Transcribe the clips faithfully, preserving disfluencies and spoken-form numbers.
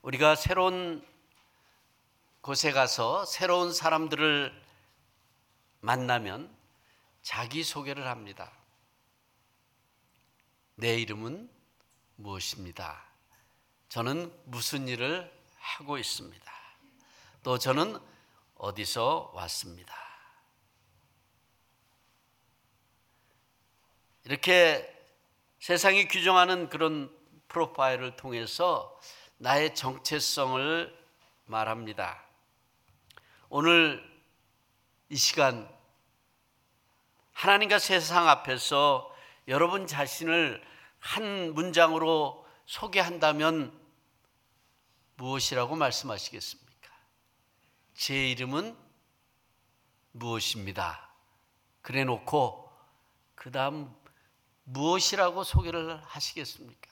우리가 새로운 곳에 가서 새로운 사람들을 만나면 자기소개를 합니다. 내 이름은 무엇입니다. 저는 무슨 일을 하고 있습니다. 또 저는 어디서 왔습니다. 이렇게 세상이 규정하는 그런 프로파일을 통해서 나의 정체성을 말합니다. 오늘 이 시간 하나님과 세상 앞에서 여러분 자신을 한 문장으로 소개한다면 무엇이라고 말씀하시겠습니까? 제 이름은 무엇입니다. 그래 놓고 그 다음 무엇이라고 소개를 하시겠습니까?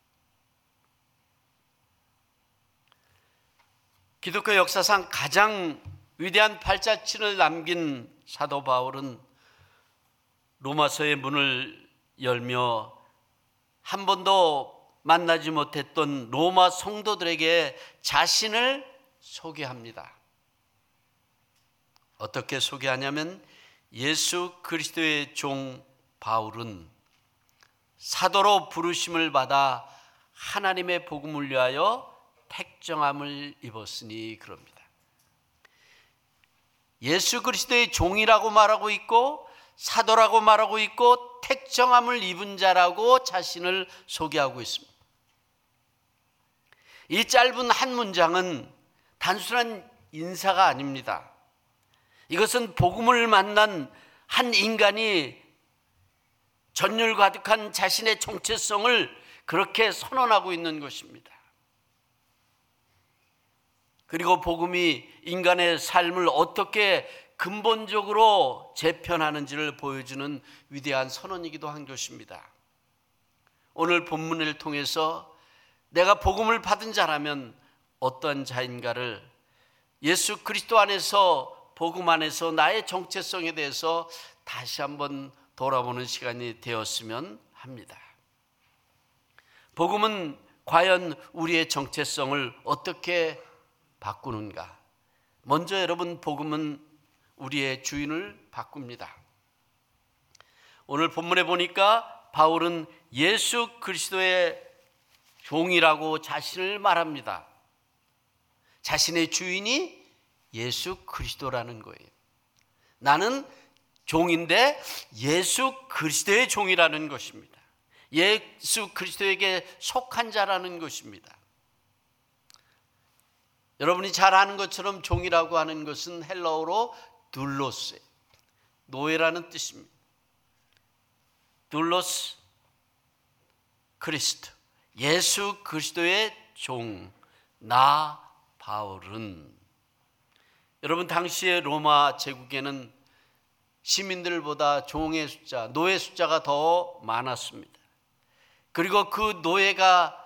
기독교 역사상 가장 위대한 발자취를 남긴 사도 바울은 로마서의 문을 열며 한 번도 만나지 못했던 로마 성도들에게 자신을 소개합니다. 어떻게 소개하냐면 예수 그리스도의 종 바울은 사도로 부르심을 받아 하나님의 복음을 위하여 택정함을 입었으니 그럽니다. 예수 그리스도의 종이라고 말하고 있고 사도라고 말하고 있고 택정함을 입은 자라고 자신을 소개하고 있습니다. 이 짧은 한 문장은 단순한 인사가 아닙니다. 이것은 복음을 만난 한 인간이 전율 가득한 자신의 정체성을 그렇게 선언하고 있는 것입니다. 그리고 복음이 인간의 삶을 어떻게 근본적으로 재편하는지를 보여주는 위대한 선언이기도 한 것입니다. 오늘 본문을 통해서 내가 복음을 받은 자라면 어떤 자인가를 예수 그리스도 안에서 복음 안에서 나의 정체성에 대해서 다시 한번 돌아보는 시간이 되었으면 합니다. 복음은 과연 우리의 정체성을 어떻게 바꾸는가? 먼저 여러분, 복음은 우리의 주인을 바꿉니다. 오늘 본문에 보니까 바울은 예수 그리스도의 종이라고 자신을 말합니다. 자신의 주인이 예수 그리스도라는 거예요. 나는 종인데 예수 그리스도의 종이라는 것입니다. 예수 그리스도에게 속한 자라는 것입니다. 여러분이 잘 아는 것처럼 종이라고 하는 것은 헬라어로 둘로스, 노예라는 뜻입니다. 둘로스 크리스트, 예수 그리스도의 종, 나 바울은. 여러분, 당시의 로마 제국에는 시민들보다 종의 숫자, 노예 숫자가 더 많았습니다. 그리고 그 노예가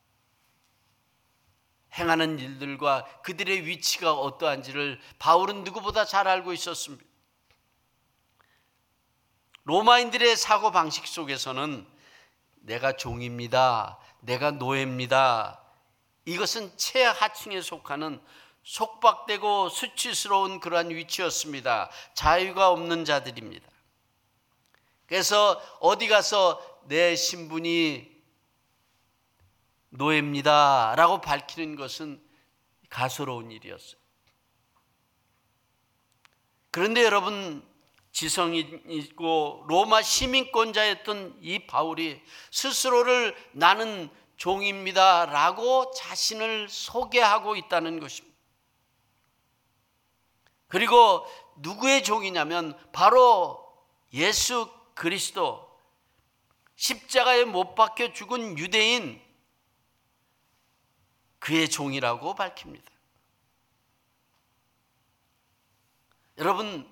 행하는 일들과 그들의 위치가 어떠한지를 바울은 누구보다 잘 알고 있었습니다. 로마인들의 사고방식 속에서는 내가 종입니다, 내가 노예입니다, 이것은 최하층에 속하는 속박되고 수치스러운 그러한 위치였습니다. 자유가 없는 자들입니다. 그래서 어디 가서 내 신분이 노예입니다 라고 밝히는 것은 가소로운 일이었어요. 그런데 여러분, 지성이고 로마 시민권자였던 이 바울이 스스로를 나는 종입니다 라고 자신을 소개하고 있다는 것입니다. 그리고 누구의 종이냐면 바로 예수 그리스도, 십자가에 못 박혀 죽은 유대인, 그의 종이라고 밝힙니다. 여러분,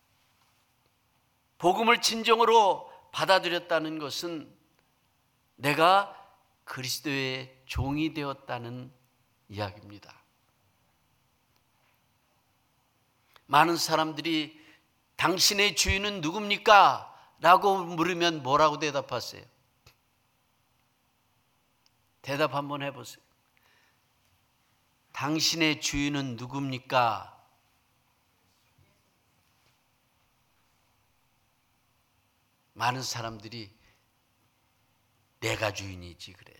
복음을 진정으로 받아들였다는 것은 내가 그리스도의 종이 되었다는 이야기입니다. 많은 사람들이 당신의 주인은 누굽니까? 라고 물으면 뭐라고 대답하세요? 대답 한번 해보세요. 당신의 주인은 누굽니까? 많은 사람들이 내가 주인이지 그래요.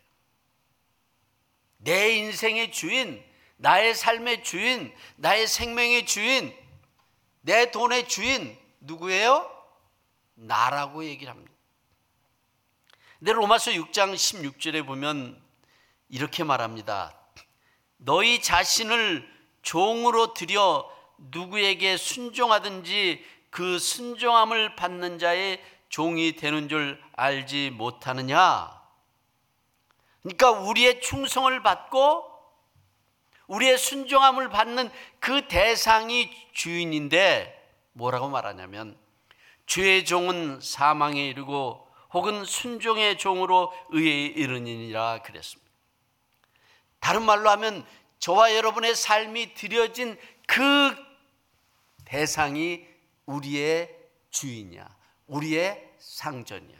내 인생의 주인, 나의 삶의 주인, 나의 생명의 주인, 내 돈의 주인 누구예요? 나라고 얘기를 합니다. 근데 로마서 육 장 십육 절에 보면 이렇게 말합니다. 너희 자신을 종으로 들여 누구에게 순종하든지 그 순종함을 받는 자의 종이 되는 줄 알지 못하느냐? 그러니까 우리의 충성을 받고 우리의 순종함을 받는 그 대상이 주인인데 뭐라고 말하냐면 죄의 종은 사망에 이르고 혹은 순종의 종으로 의에 이르니라 그랬습니다. 다른 말로 하면 저와 여러분의 삶이 드려진 그 대상이 우리의 주인이야, 우리의 상전이야.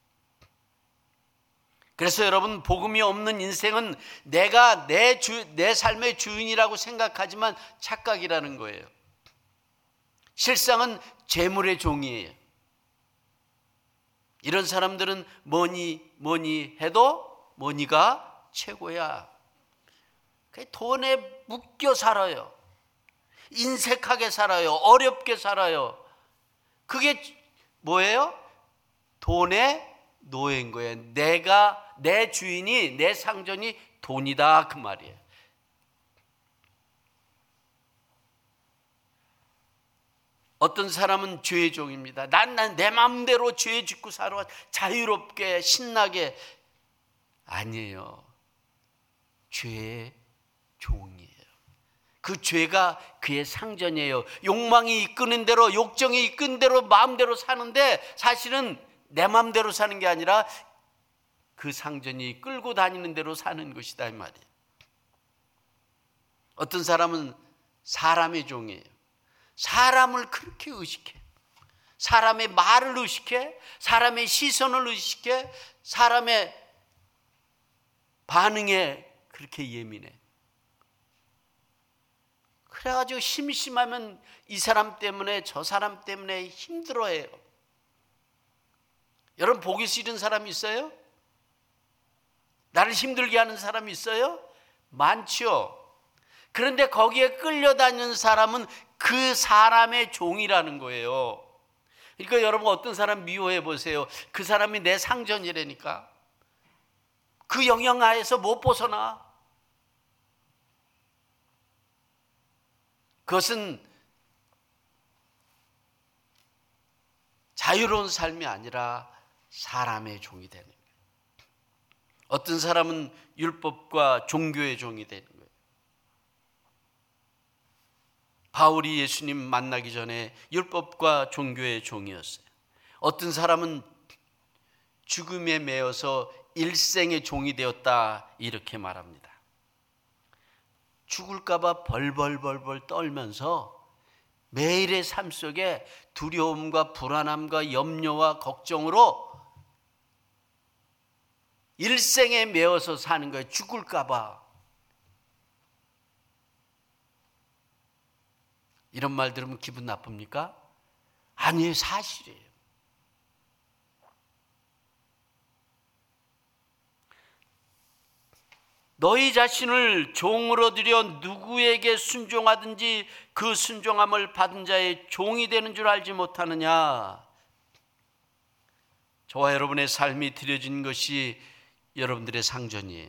그래서 여러분, 복음이 없는 인생은 내가 내, 주, 내 삶의 주인이라고 생각하지만 착각이라는 거예요. 실상은 재물의 종이에요. 이런 사람들은 뭐니 뭐니 해도 뭐니가 최고야. 돈에 묶여 살아요. 인색하게 살아요. 어렵게 살아요. 그게 뭐예요? 돈의 노예인 거예요. 내가, 내 주인이, 내 상전이 돈이다 그 말이에요. 어떤 사람은 죄의 종입니다. 난, 난 내 마음대로 죄 짓고 살아 자유롭게 신나게. 아니에요. 죄의 종이에요. 그 죄가 그의 상전이에요. 욕망이 이끄는 대로, 욕정이 이끄는 대로 마음대로 사는데 사실은 내 마음대로 사는 게 아니라 그 상전이 끌고 다니는 대로 사는 것이다 이 말이에요. 어떤 사람은 사람의 종이에요. 사람을 그렇게 의식해. 사람의 말을 의식해. 사람의 시선을 의식해. 사람의 반응에 그렇게 예민해. 그래가지고 심심하면 이 사람 때문에 저 사람 때문에 힘들어해요. 여러분, 보기 싫은 사람 있어요? 나를 힘들게 하는 사람 있어요? 많죠. 그런데 거기에 끌려다니는 사람은 그 사람의 종이라는 거예요. 그러니까 여러분, 어떤 사람 미워해 보세요. 그 사람이 내 상전이라니까. 그 영향하에서 못 벗어나. 그것은 자유로운 삶이 아니라 사람의 종이 되는 거예요. 어떤 사람은 율법과 종교의 종이 되는 거예요. 바울이 예수님 만나기 전에 율법과 종교의 종이었어요. 어떤 사람은 죽음에 매여서 일생의 종이 되었다 이렇게 말합니다. 죽을까 봐 벌벌벌벌 떨면서 매일의 삶 속에 두려움과 불안함과 염려와 걱정으로 일생에 매여서 사는 거예요. 죽을까 봐. 이런 말 들으면 기분 나쁩니까? 아니에요, 사실이에요. 너희 자신을 종으로 들여 누구에게 순종하든지 그 순종함을 받은 자의 종이 되는 줄 알지 못하느냐. 저와 여러분의 삶이 드려진 것이 여러분들의 상전이에요.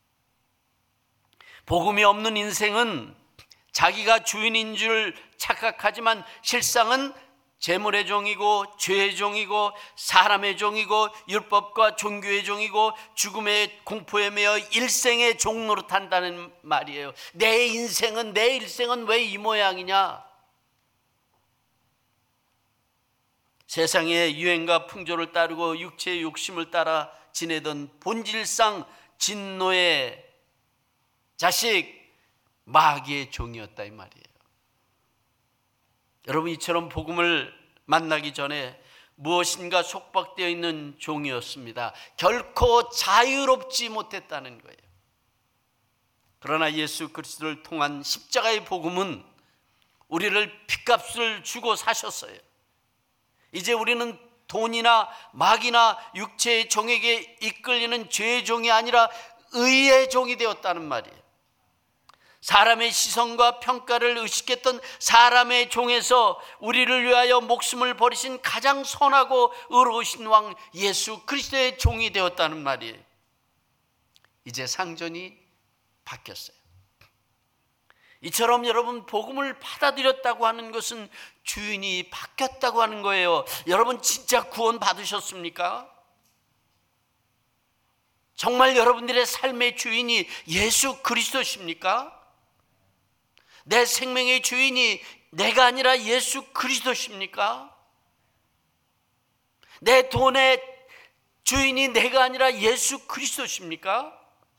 복음이 없는 인생은 자기가 주인인 줄 착각하지만 실상은 재물의 종이고 죄의 종이고 사람의 종이고 율법과 종교의 종이고 죽음의 공포에 매여 일생의 종 노릇한다는 말이에요. 내 인생은 내 일생은 왜 이 모양이냐? 세상의 유행과 풍조를 따르고 육체의 욕심을 따라 지내던 본질상 진노의 자식 마귀의 종이었다 이 말이에요. 여러분, 이처럼 복음을 만나기 전에 무엇인가 속박되어 있는 종이었습니다. 결코 자유롭지 못했다는 거예요. 그러나 예수 그리스도를 통한 십자가의 복음은 우리를 핏값을 주고 사셨어요. 이제 우리는 돈이나 막이나 육체의 종에게 이끌리는 죄의 종이 아니라 의의 종이 되었다는 말이에요. 사람의 시선과 평가를 의식했던 사람의 종에서 우리를 위하여 목숨을 버리신 가장 선하고 의로우신 왕 예수 그리스도의 종이 되었다는 말이에요. 이제 상전이 바뀌었어요. 이처럼 여러분, 복음을 받아들였다고 하는 것은 주인이 바뀌었다고 하는 거예요. 여러분, 진짜 구원 받으셨습니까? 정말 여러분들의 삶의 주인이 예수 그리스도십니까? 내 생명의 주인이 내가 아니라 예수 그리스도십니까? 내 돈의 주인이 내가 아니라 예수 그리스도십니까?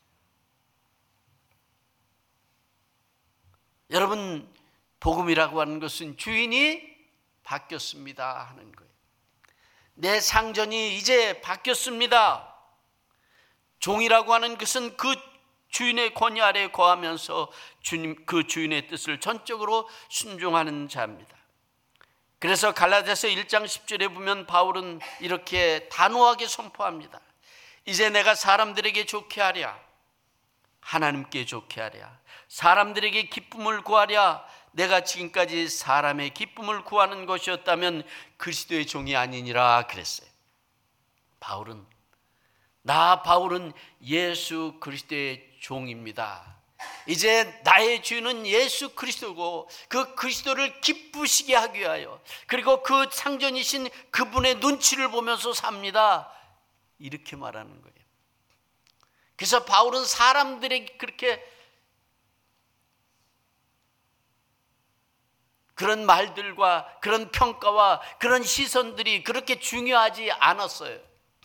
여러분, 복음이라고 하는 것은 주인이 바뀌었습니다 하는 거예요. 내 상전이 이제 바뀌었습니다. 종이라고 하는 것은 그 주인의 권위 아래에 거하면서 주님, 그 주인의 뜻을 전적으로 순종하는 자입니다. 그래서 갈라디아서 일 장 십 절에 보면 바울은 이렇게 단호하게 선포합니다. 이제 내가 사람들에게 좋게 하랴, 하나님께 좋게 하랴, 사람들에게 기쁨을 구하랴, 내가 지금까지 사람의 기쁨을 구하는 것이었다면 그리스도의 종이 아니니라 그랬어요. 바울은, 나 바울은 예수 그리스도의 종입니다. 이제 나의 주인은 예수 그리스도고 그 그리스도를 기쁘시게 하기 위하여, 그리고 그 상전이신 그분의 눈치를 보면서 삽니다. 이렇게 말하는 거예요. 그래서 바울은 사람들에게 그렇게 그런 말들과 그런 평가와 그런 시선들이 그렇게 중요하지 않았어요.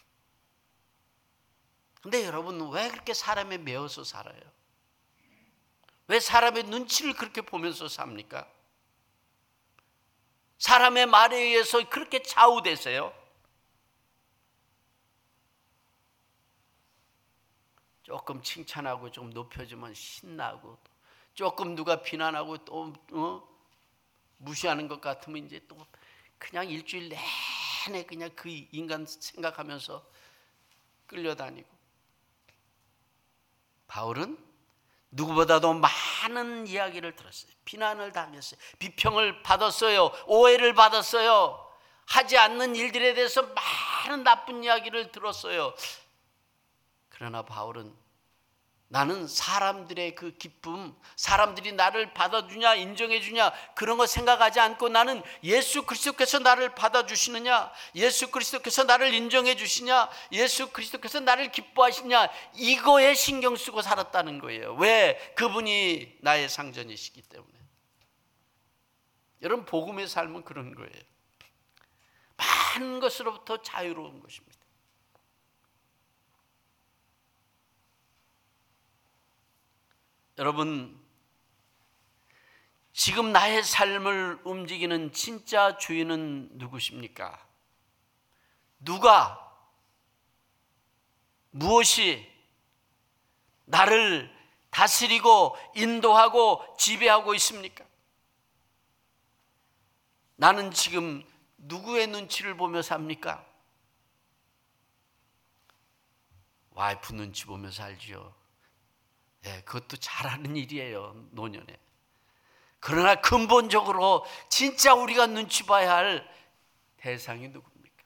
근데 여러분, 왜 그렇게 사람에 매여서 살아요? 왜 사람의 눈치를 그렇게 보면서 삽니까? 사람의 말에 의해서 그렇게 좌우되세요? 조금 칭찬하고 좀 높여주면 신나고, 조금 누가 비난하고 또 어? 무시하는 것 같으면 이제 또 그냥 일주일 내내 그냥 그 인간 생각하면서 끌려다니고. 바울은 누구보다도 많은 이야기를 들었어요. 비난을 당했어요. 비평을 받았어요. 오해를 받았어요. 하지 않는 일들에 대해서 많은 나쁜 이야기를 들었어요. 그러나 바울은, 나는 사람들의 그 기쁨, 사람들이 나를 받아주냐 인정해주냐 그런 거 생각하지 않고, 나는 예수 그리스도께서 나를 받아주시느냐, 예수 그리스도께서 나를 인정해 주시냐, 예수 그리스도께서 나를 기뻐하시냐, 이거에 신경 쓰고 살았다는 거예요. 왜? 그분이 나의 상전이시기 때문에. 여러분, 복음의 삶은 그런 거예요. 많은 것으로부터 자유로운 것입니다. 여러분, 지금 나의 삶을 움직이는 진짜 주인은 누구십니까? 누가, 무엇이 나를 다스리고 인도하고 지배하고 있습니까? 나는 지금 누구의 눈치를 보며 삽니까? 와이프 눈치 보며 살지요. 네, 그것도 잘하는 일이에요, 노년에. 그러나 근본적으로 진짜 우리가 눈치 봐야 할 대상이 누굽니까?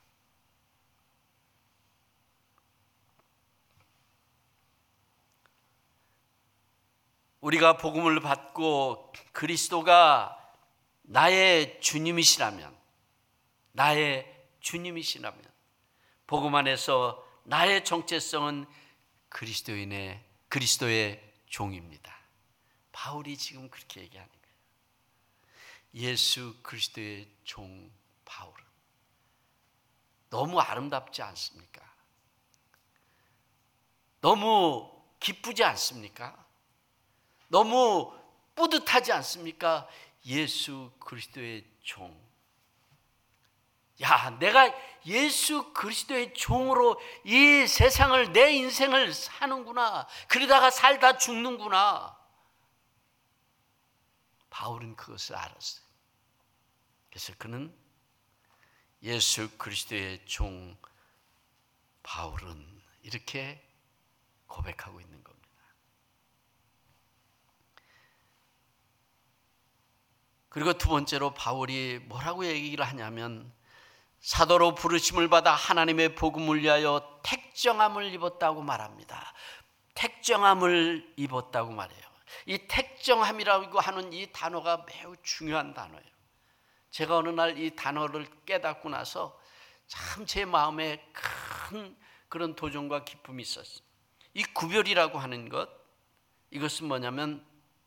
우리가 복음을 받고 그리스도가 나의 주님이시라면, 나의 주님이시라면, 복음 안에서 나의 정체성은 그리스도인의 그리스도의 종입니다. 바울이 지금 그렇게 얘기하는 거예요. 예수 그리스도의 종 바울은 너무 아름답지 않습니까? 너무 기쁘지 않습니까? 너무 뿌듯하지 않습니까? 예수 그리스도의 종. 야, 내가 예수 그리스도의 종으로 이 세상을, 내 인생을 사는구나. 그러다가 살다 죽는구나. 바울은 그것을 알았어요. 그래서 그는 예수 그리스도의 종 바울은 이렇게 고백하고 있는 겁니다. 그리고 두 번째로 바울이 뭐라고 얘기를 하냐면 사도로 부르심을 받아 하나님의 복음을 위하여 택정함을 입었다고 말합니다. 택정함을 입었다고 말해요. 이 택정함이라고 하는 이 단어가 매우 중요한 단어예요. 제가 어느 날 이 단어를 깨닫고 나서 참 제 마음에 큰 그런 도전과 기쁨이 있었어요. 이 구별이라고 하는 것, 이것은 뭐냐면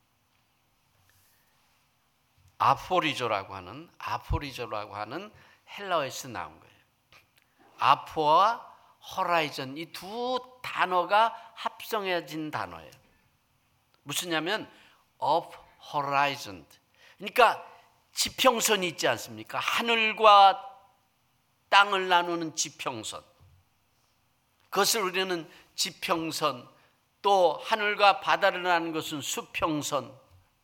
아포리조라고 하는 아포리조라고 하는 헬라어에서 나온 거예요. 아포와 호라이즌, 이 두 단어가 합성해진 단어예요. 무슨냐면 of horizon, 그러니까 지평선이 있지 않습니까? 하늘과 땅을 나누는 지평선, 그것을 우리는 지평선, 또 하늘과 바다를 나누는 것은 수평선.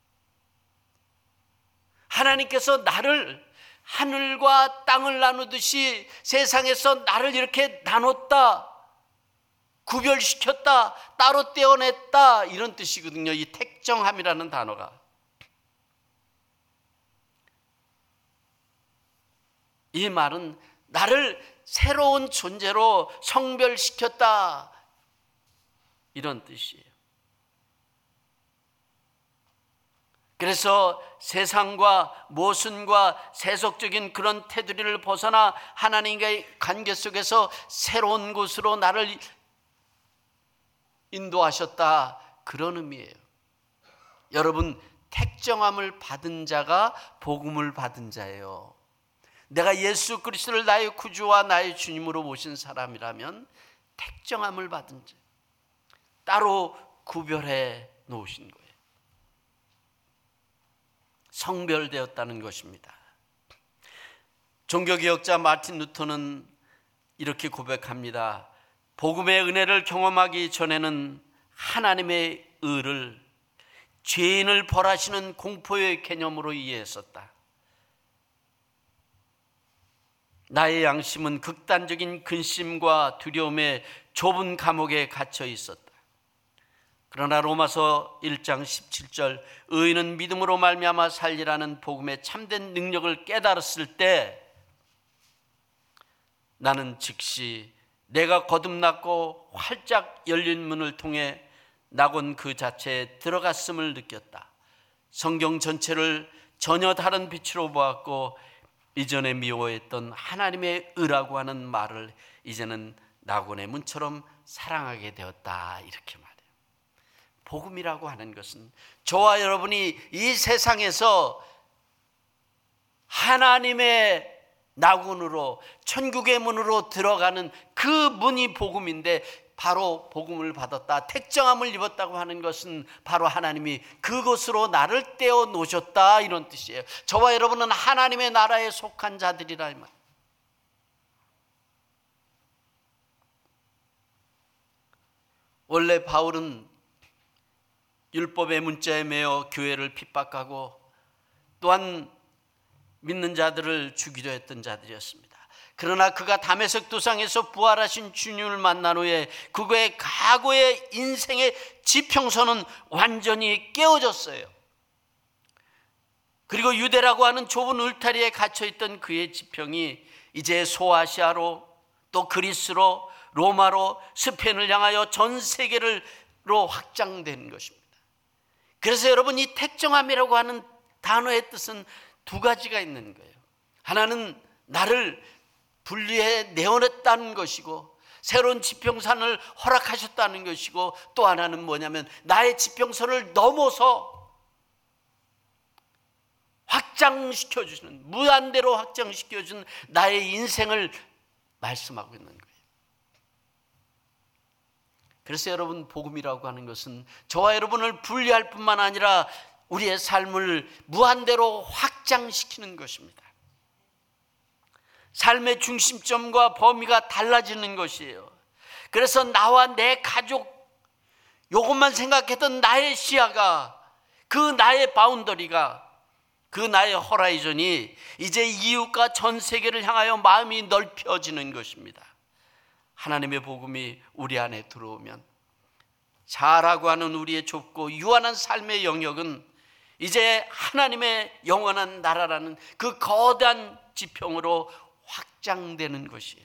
하나님께서 나를 하늘과 땅을 나누듯이 세상에서 나를 이렇게 나눴다, 구별시켰다, 따로 떼어냈다, 이런 뜻이거든요. 이 택정함이라는 단어가. 이 말은 나를 새로운 존재로 성별시켰다, 이런 뜻이에요. 그래서 세상과 모순과 세속적인 그런 테두리를 벗어나 하나님과의 관계 속에서 새로운 곳으로 나를 인도하셨다, 그런 의미예요. 여러분, 택정함을 받은 자가 복음을 받은 자예요. 내가 예수 그리스도를 나의 구주와 나의 주님으로 모신 사람이라면 택정함을 받은 자, 따로 구별해 놓으신 거예요. 성별되었다는 것입니다. 종교개혁자 마틴 루터는 이렇게 고백합니다. 복음의 은혜를 경험하기 전에는 하나님의 의를 죄인을 벌하시는 공포의 개념으로 이해했었다. 나의 양심은 극단적인 근심과 두려움에 좁은 감옥에 갇혀 있었다. 그러나 로마서 일 장 십칠 절 의인은 믿음으로 말미암아 살리라는 복음의 참된 능력을 깨달았을 때 나는 즉시 내가 거듭났고 활짝 열린 문을 통해 낙원 그 자체에 들어갔음을 느꼈다. 성경 전체를 전혀 다른 빛으로 보았고 이전에 미워했던 하나님의 의라고 하는 말을 이제는 낙원의 문처럼 사랑하게 되었다, 이렇게 말해요. 복음이라고 하는 것은 저와 여러분이 이 세상에서 하나님의 낙원으로, 천국의 문으로 들어가는 그 문이 복음인데, 바로 복음을 받았다, 택정함을 입었다고 하는 것은 바로 하나님이 그곳으로 나를 떼어 놓으셨다, 이런 뜻이에요. 저와 여러분은 하나님의 나라에 속한 자들이라 이 말. 원래 바울은 율법의 문자에 매여 교회를 핍박하고 또한 믿는 자들을 죽이려 했던 자들이었습니다. 그러나 그가 다메섹 도상에서 부활하신 주님을 만난 후에 그의 과거의 인생의 지평선은 완전히 깨어졌어요. 그리고 유대라고 하는 좁은 울타리에 갇혀있던 그의 지평이 이제 소아시아로, 또 그리스로, 로마로, 스페인을 향하여 전 세계로 확장된 것입니다. 그래서 여러분, 이 택정함이라고 하는 단어의 뜻은 두 가지가 있는 거예요. 하나는 나를 분리해 내어냈다는 것이고 새로운 지평선을 허락하셨다는 것이고, 또 하나는 뭐냐면 나의 지평선을 넘어서 확장시켜주시는, 무한대로 확장시켜주는 나의 인생을 말씀하고 있는 거예요. 그래서 여러분, 복음이라고 하는 것은 저와 여러분을 분리할 뿐만 아니라 우리의 삶을 무한대로 확장시키는 것입니다. 삶의 중심점과 범위가 달라지는 것이에요. 그래서 나와 내 가족, 요것만 생각했던 나의 시야가, 그 나의 바운더리가 그 나의 호라이즌이 이제 이웃과 전 세계를 향하여 마음이 넓혀지는 것입니다. 하나님의 복음이 우리 안에 들어오면 자라고 하는 우리의 좁고 유한한 삶의 영역은 이제 하나님의 영원한 나라라는 그 거대한 지평으로 확장되는 것이에요.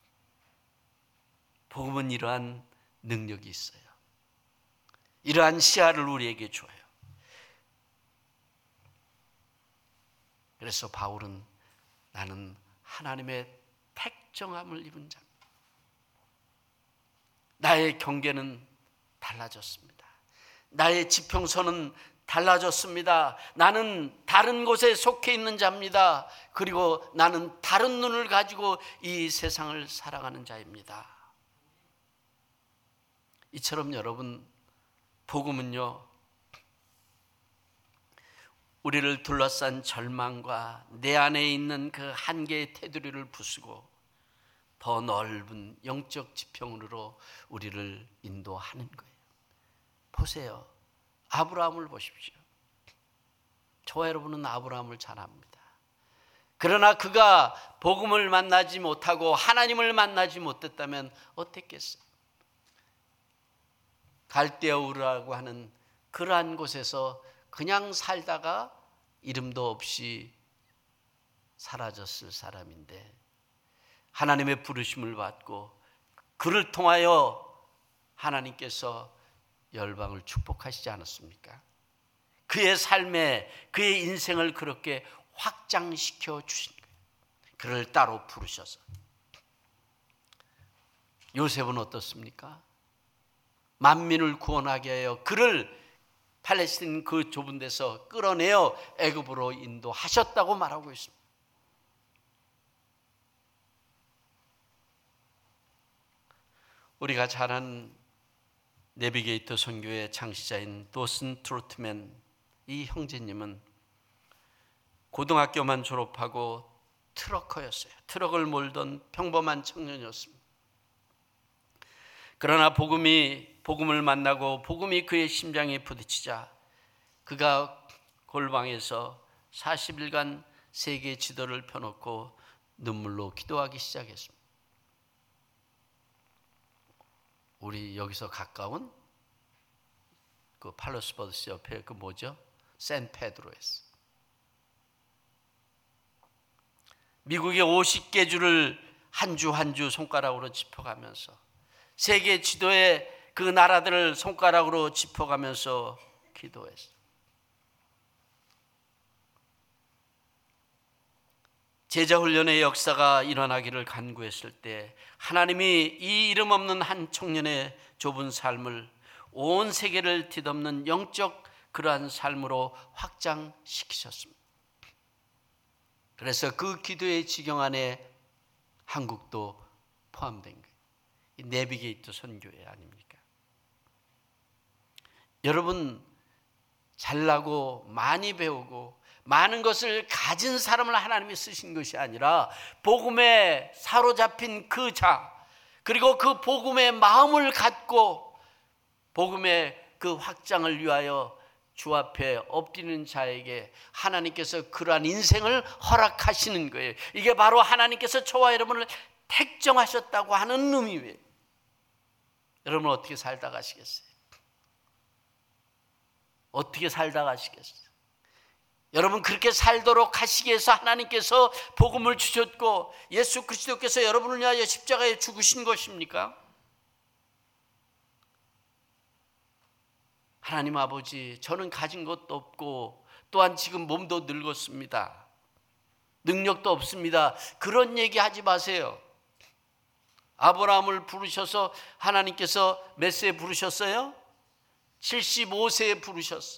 복음은 이러한 능력이 있어요. 이러한 시야를 우리에게 줘요. 그래서 바울은 나는 하나님의 택정함을 입은 자입니다. 나의 경계는 달라졌습니다. 나의 지평선은 달라졌습니다. 나는 다른 곳에 속해 있는 자입니다. 그리고 나는 다른 눈을 가지고 이 세상을 살아가는 자입니다. 이처럼 여러분, 복음은요, 우리를 둘러싼 절망과 내 안에 있는 그 한계의 테두리를 부수고 더 넓은 영적 지평으로 우리를 인도하는 거예요. 보세요. 아브라함을 보십시오. 저와 여러분은 아브라함을 잘 압니다. 그러나 그가 복음을 만나지 못하고 하나님을 만나지 못했다면 어땠겠어요? 갈대우르라고 하는 그러한 곳에서 그냥 살다가 이름도 없이 사라졌을 사람인데 하나님의 부르심을 받고 그를 통하여 하나님께서 열방을 축복하시지 않았습니까? 그의 삶에 그의 인생을 그렇게 확장시켜 주신 거예요. 그를 따로 부르셔서. 요셉은 어떻습니까? 만민을 구원하게 하여 그를 팔레스틴 그 좁은 데서 끌어내어 애굽으로 인도하셨다고 말하고 있습니다. 우리가 잘 아는 내비게이터 선교의 창시자인 도슨 트로트맨 이 형제님은 고등학교만 졸업하고 트럭커였어요. 트럭을 몰던 평범한 청년이었습니다. 그러나 복음이 복음을 만나고 복음이 그의 심장에 부딪히자 그가 골방에서 사십 일간 세계 지도를 펴놓고 눈물로 기도하기 시작했습니다. 우리 여기서 가까운 그 팔로스버드스 옆에 그 뭐죠? 샌페드로에서 미국의 오십 개 주를 한 주 한 주 손가락으로 짚어가면서 세계 지도의 그 나라들을 손가락으로 짚어가면서 기도했어. 제자훈련의 역사가 일어나기를 간구했을 때 하나님이 이 이름 없는 한 청년의 좁은 삶을 온 세계를 뒤덮는 영적 그러한 삶으로 확장시키셨습니다. 그래서 그 기도의 지경 안에 한국도 포함된 거예요. 이 내비게이터 선교회 아닙니까? 여러분, 잘나고 많이 배우고 많은 것을 가진 사람을 하나님이 쓰신 것이 아니라 복음에 사로잡힌 그 자, 그리고 그 복음의 마음을 갖고 복음의 그 확장을 위하여 주 앞에 엎드리는 자에게 하나님께서 그러한 인생을 허락하시는 거예요. 이게 바로 하나님께서 저와 여러분을 택정하셨다고 하는 의미예요. 여러분 어떻게 살다 가시겠어요? 어떻게 살다 가시겠어요? 여러분 그렇게 살도록 하시기 위해서 하나님께서 복음을 주셨고 예수 그리스도께서 여러분을 위하여 십자가에 죽으신 것입니까? 하나님 아버지, 저는 가진 것도 없고 또한 지금 몸도 늙었습니다. 능력도 없습니다. 그런 얘기 하지 마세요. 아브라함을 부르셔서 하나님께서 몇 세에 부르셨어요? 칠십오 세에 부르셨어요.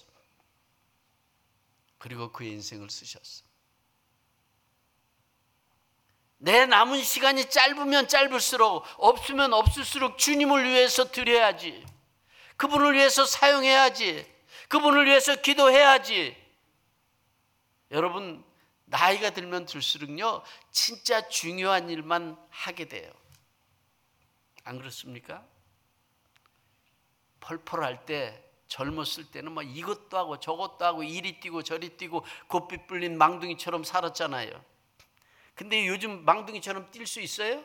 그리고 그의 인생을 쓰셨어요. 내 남은 시간이 짧으면 짧을수록 없으면 없을수록 주님을 위해서 드려야지. 그분을 위해서 사용해야지. 그분을 위해서 기도해야지. 여러분 나이가 들면 들수록요 진짜 중요한 일만 하게 돼요. 안 그렇습니까? 펄펄할 때 젊었을 때는 뭐 이것도 하고 저것도 하고 이리 뛰고 저리 뛰고 곱빗 불린 망둥이처럼 살았잖아요. 근데 요즘 망둥이처럼 뛸 수 있어요?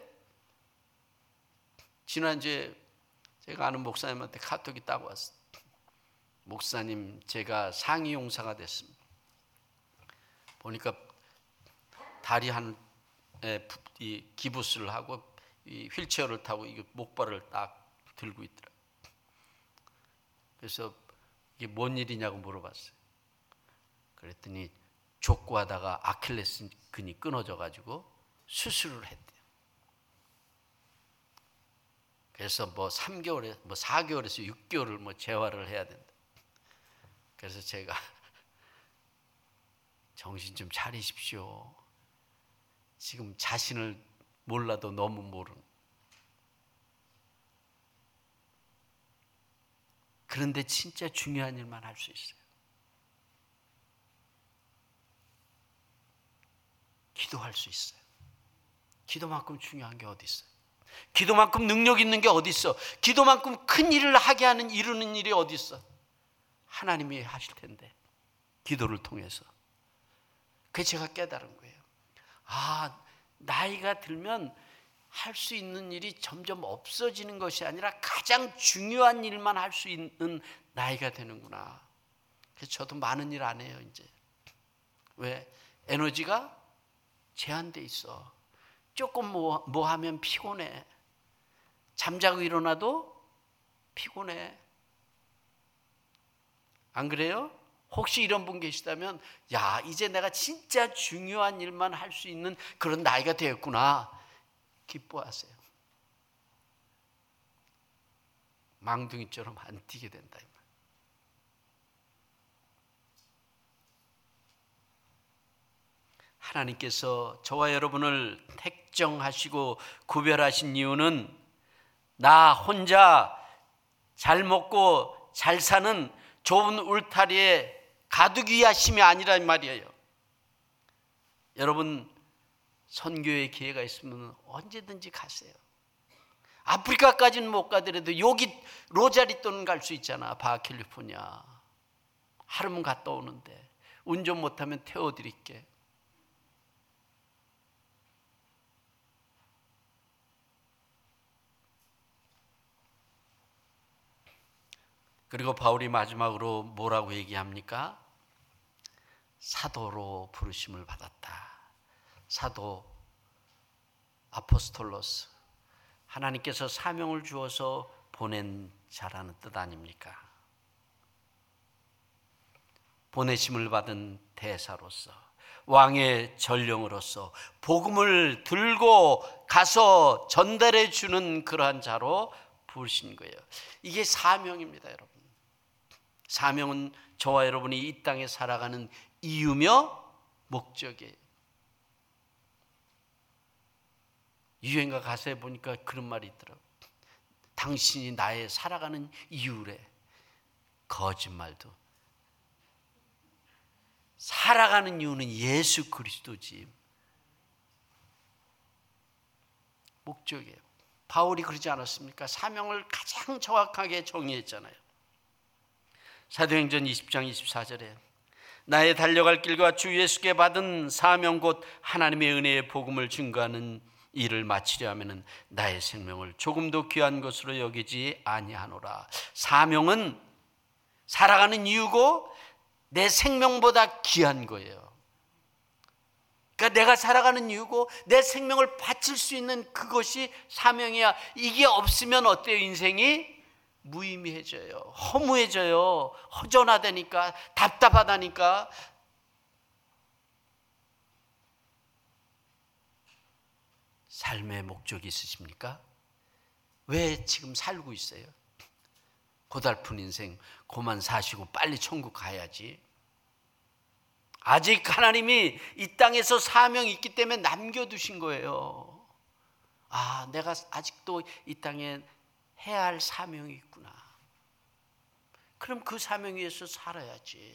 지난주에 제가 아는 목사님한테 카톡이 딱 왔어요. 목사님, 제가 상위 용사가 됐습니다. 보니까 다리 한 이 기부스를 하고 이 휠체어를 타고 이 목발을 딱 들고 있더라고요. 그래서 이게 뭔 일이냐고 물어봤어요. 그랬더니 족구하다가 아킬레스건이 끊어져 가지고 수술을 했대요. 그래서 뭐 삼 개월에 뭐 사 개월에서 육 개월을 뭐 재활을 해야 된다. 그래서 제가 정신 좀 차리십시오. 지금 자신을 몰라도 너무 모르는. 그런데 진짜 중요한 일만 할 수 있어요. 기도할 수 있어요. 기도만큼 중요한 게 어디 있어요? 기도만큼 능력 있는 게 어디 있어? 기도만큼 큰 일을 하게 하는 이루는 일이 어디 있어? 하나님이 하실 텐데, 기도를 통해서. 그게 제가 깨달은 거예요. 아, 나이가 들면 할 수 있는 일이 점점 없어지는 것이 아니라 가장 중요한 일만 할 수 있는 나이가 되는구나. 그래서 저도 많은 일 안 해요, 이제. 왜? 에너지가 제한돼 있어. 조금 뭐, 뭐 하면 피곤해. 잠자고 일어나도 피곤해. 안 그래요? 혹시 이런 분 계시다면, 야, 이제 내가 진짜 중요한 일만 할 수 있는 그런 나이가 되었구나. 기뻐하세요. 망둥이처럼 안 뛰게 된다. 하나님께서 저와 여러분을 택정하시고 구별하신 이유는 나 혼자 잘 먹고 잘 사는 좁은 울타리에 가두기 하심이 아니란 말이에요. 여러분, 선교의 기회가 있으면 언제든지 가세요. 아프리카까지는 못 가더라도 여기 로자리또는 갈 수 있잖아. 바캘리포니아. 하루면 갔다 오는데 운전 못하면 태워드릴게. 그리고 바울이 마지막으로 뭐라고 얘기합니까? 사도로 부르심을 받았다. 사도, 아포스톨로스, 하나님께서 사명을 주어서 보낸 자라는 뜻 아닙니까? 보내심을 받은 대사로서, 왕의 전령으로서 복음을 들고 가서 전달해 주는 그러한 자로 부르신 거예요. 이게 사명입니다, 여러분. 사명은 저와 여러분이 이 땅에 살아가는 이유며 목적이에요. 유행가 가사에 보니까 그런 말이 있더라고요. 당신이 나의 살아가는 이유래. 거짓말도. 살아가는 이유는 예수 그리스도지. 목적이에요. 바울이 그러지 않았습니까? 사명을 가장 정확하게 정의했잖아요. 사도행전 이십 장 이십사 절에 나의 달려갈 길과 주 예수께 받은 사명 곧 하나님의 은혜의 복음을 증거하는 일을 마치려 하면은 나의 생명을 조금도 귀한 것으로 여기지 아니하노라. 사명은 살아가는 이유고 내 생명보다 귀한 거예요. 그러니까 내가 살아가는 이유고 내 생명을 바칠 수 있는 그것이 사명이야. 이게 없으면 어때요? 인생이 무의미해져요. 허무해져요. 허전하다니까, 답답하다니까. 삶의 목적이 있으십니까? 왜 지금 살고 있어요? 고달픈 인생 고만 사시고 빨리 천국 가야지. 아직 하나님이 이 땅에서 사명이 있기 때문에 남겨두신 거예요. 아, 내가 아직도 이 땅에 해야 할 사명이 있구나. 그럼 그 사명 위해서 살아야지.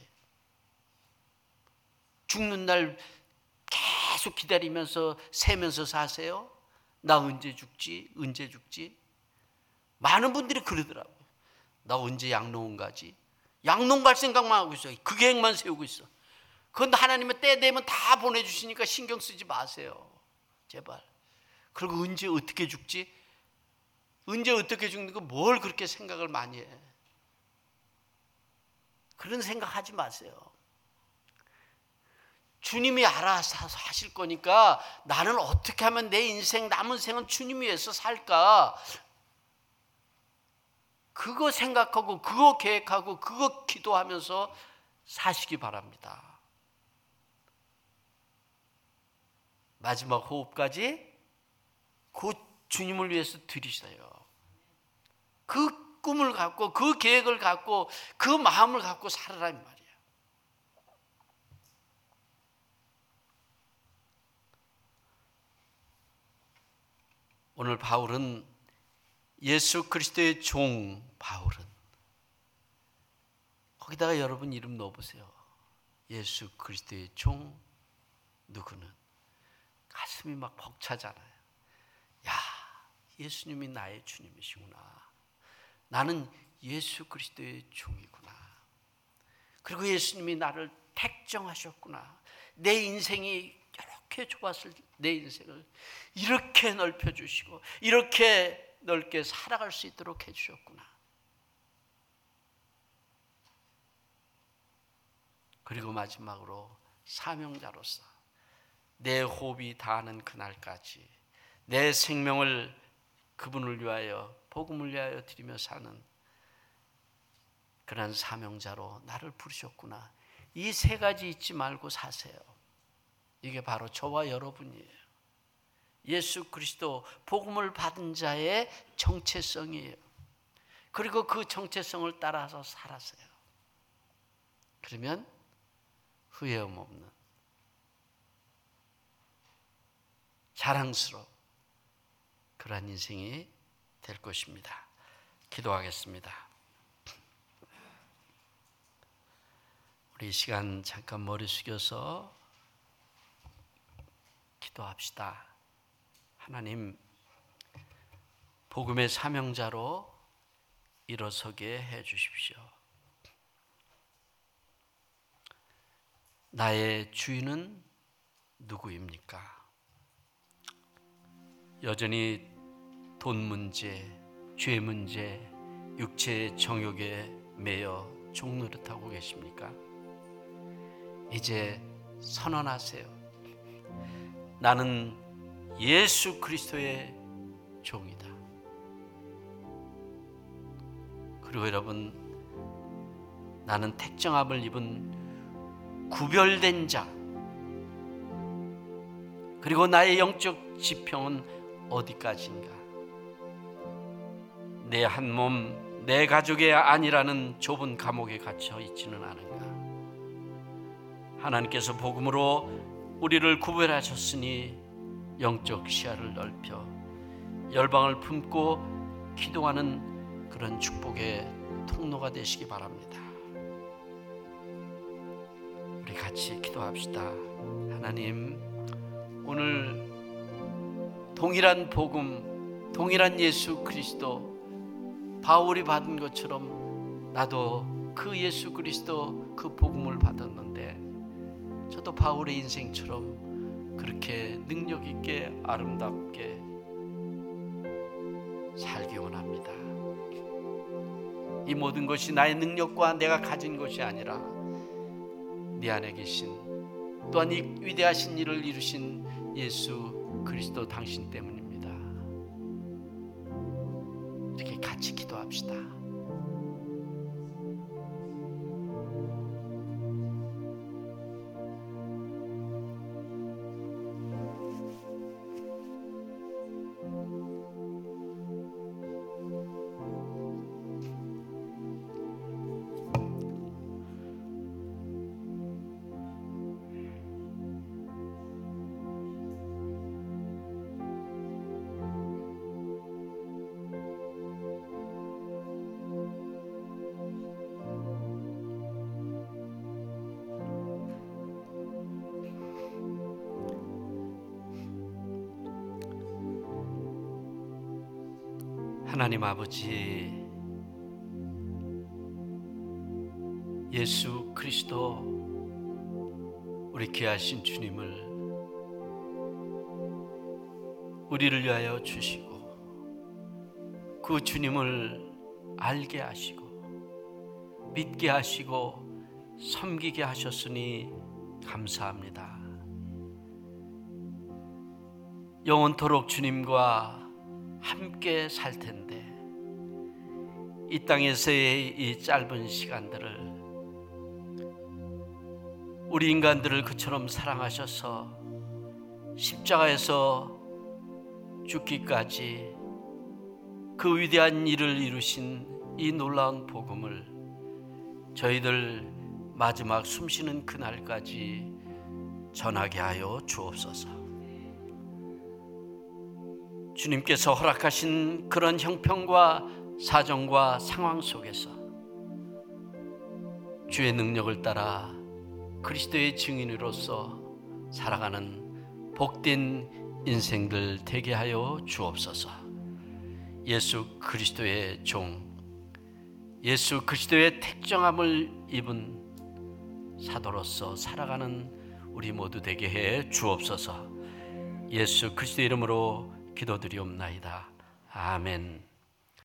죽는 날 계속 기다리면서 세면서 사세요? 나 언제 죽지? 언제 죽지? 많은 분들이 그러더라고요. 나 언제 양로원 가지? 양농 갈 생각만 하고 있어. 그 계획만 세우고 있어. 그건 하나님의 때 되면 다 보내주시니까 신경 쓰지 마세요. 제발. 그리고 언제 어떻게 죽지? 언제 어떻게 죽는 거 뭘 그렇게 생각을 많이 해. 그런 생각하지 마세요. 주님이 알아서 하실 거니까 나는 어떻게 하면 내 인생 남은 생은 주님 위해서 살까? 그거 생각하고 그거 계획하고 그거 기도하면서 사시기 바랍니다. 마지막 호흡까지 곧 주님을 위해서 드리셔요. 그 꿈을 갖고 그 계획을 갖고 그 마음을 갖고 살아라는 말이에요. 오늘 바울은 예수 그리스도의 종 바울은 거기다가 여러분 이름 넣어보세요. 예수 그리스도의 종 누구는 가슴이 막 벅차잖아요. 야, 예수님이 나의 주님이시구나. 나는 예수 그리스도의 종이구나. 그리고 예수님이 나를 택정하셨구나. 내 인생이 이렇게 좁았을 내 인생을 이렇게 넓혀주시고 이렇게 넓게 살아갈 수 있도록 해주셨구나. 그리고 마지막으로 사명자로서 내 호흡이 다하는 그날까지 내 생명을 그분을 위하여 복음을 위하여 드리며 사는 그런 사명자로 나를 부르셨구나. 이 세 가지 잊지 말고 사세요. 이게 바로 저와 여러분이에요. 예수 그리스도 복음을 받은 자의 정체성이에요. 그리고 그 정체성을 따라서 살아세요. 그러면 후회함 없는 자랑스러운 그러한 인생이 될 것입니다. 기도하겠습니다. 우리 이 시간 잠깐 머리 숙여서 기도합시다. 하나님, 복음의 사명자로 일어서게 해 주십시오. 나의 주인은 누구입니까? 여전히 돈 문제, 죄 문제, 육체의 정욕에 매여 종노릇하고 계십니까? 이제 선언하세요. 나는 예수 그리스도의 종이다. 그리고 여러분, 나는 택정함을 입은 구별된 자, 그리고 나의 영적 지평은 어디까지인가? 내 한 몸, 내 가족의 아니라는 좁은 감옥에 갇혀 있지는 않은가? 하나님께서 복음으로 우리를 구별하셨으니 영적 시야를 넓혀 열방을 품고 기도하는 그런 축복의 통로가 되시기 바랍니다. 우리 같이 기도합시다. 하나님, 오늘 동일한 복음, 동일한 예수 그리스도 바울이 받은 것처럼 나도 그 예수 그리스도 그 복음을 받았는데 저도 바울의 인생처럼 그렇게 능력 있게 아름답게 살기 원합니다. 이 모든 것이 나의 능력과 내가 가진 것이 아니라 네 안에 계신, 또한 이 위대하신 일을 이루신 예수 그리스도 당신 때문입니다. 이렇게 같이 기도합시다. 하나님 아버지, 예수 그리스도 우리 귀하신 주님을 우리를 위하여 주시고 그 주님을 알게 하시고 믿게 하시고 섬기게 하셨으니 감사합니다. 영원토록 주님과 함께 살 텐데 이 땅에서의 이 짧은 시간들을 우리 인간들을 그처럼 사랑하셔서 십자가에서 죽기까지 그 위대한 일을 이루신 이 놀라운 복음을 저희들 마지막 숨쉬는 그날까지 전하게 하여 주옵소서. 주님께서 허락하신 그런 형편과 사정과 상황 속에서 주의 능력을 따라 그리스도의 증인으로서 살아가는 복된 인생들 되게 하여 주옵소서. 예수 그리스도의 종, 예수 그리스도의 택정함을 입은 사도로서 살아가는 우리 모두 되게 해 주옵소서. 예수 그리스도의 이름으로 기도드리옵나이다. 아멘.